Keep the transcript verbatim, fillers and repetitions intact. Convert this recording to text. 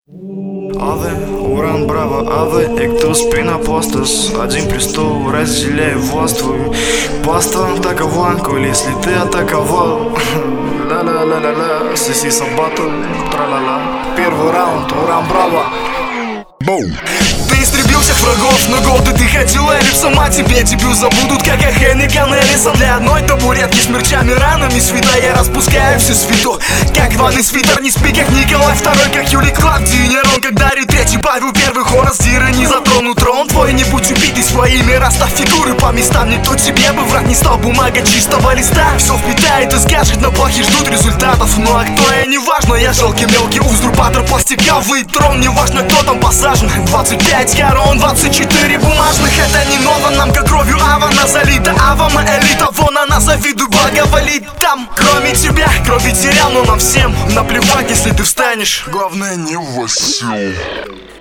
Аве, уран, браво, аве, эктус, пинапостас. Один престол, разделяй властвуй. Паста, атакованку, если ты атаковал. Ла-ла-ла-ла-ла, соси сабату, тра-ла-ла. Первый раунд, уран, браво. Боу. Ты истребил всех врагов, но годы ты ходил эллипсом, а тебе дебют забудут, как о Хенниgan Эллисон. Для одной табуретки с мерчами, ранами свита я распускаю всю свиту, как ванный свитер, не спи, как Николай Второй, как Юлий Клавдий Нерон, как Дарий Третий, Павел Первый, Хорас Дира, не затронут трон твой, не будь убитый своими, расставь фигуры по местам, никто тебе бы враг не стал, бумага чистого листа, все впитает и скажет, но плохи ждут результатов, ну а кто я, не важно, я жалкий мелкий узурпатор, пластиковый трон, не важно, кто там посажен, двадцать пять корон, двадцать четыре бумажных, это не ново нам, как кровью Авана залита, Ава мы элита, вон она завидуй, благоволит там, кроме тебя, крови терял, но нам всем наплевать, если ты встанешь, главное не в восемь.